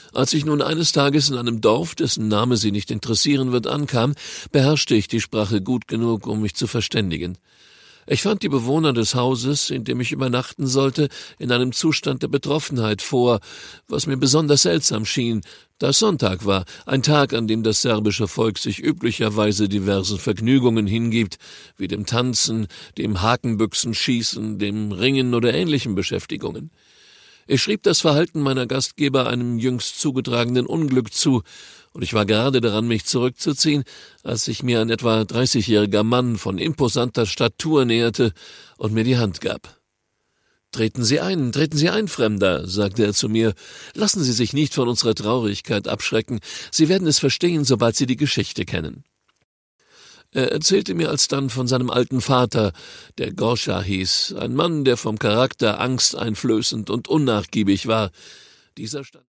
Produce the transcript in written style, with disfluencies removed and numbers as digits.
Als ich nun eines Tages in einem Dorf, dessen Name Sie nicht interessieren wird, ankam, beherrschte ich die Sprache gut genug, um mich zu verständigen. Ich fand die Bewohner des Hauses, in dem ich übernachten sollte, in einem Zustand der Betroffenheit vor, was mir besonders seltsam schien, da es Sonntag war, ein Tag, an dem das serbische Volk sich üblicherweise diversen Vergnügungen hingibt, wie dem Tanzen, dem Hakenbüchsenschießen, dem Ringen oder ähnlichen Beschäftigungen. Ich schrieb das Verhalten meiner Gastgeber einem jüngst zugetragenen Unglück zu, und ich war gerade daran, mich zurückzuziehen, als sich mir ein etwa 30-jähriger Mann von imposanter Statur näherte und mir die Hand gab. Treten Sie ein, Fremder«, sagte er zu mir. »Lassen Sie sich nicht von unserer Traurigkeit abschrecken. Sie werden es verstehen, sobald Sie die Geschichte kennen.« Er erzählte mir alsdann von seinem alten Vater, der Goscha hieß, ein Mann, der vom Charakter angsteinflößend und unnachgiebig war. Dieser stand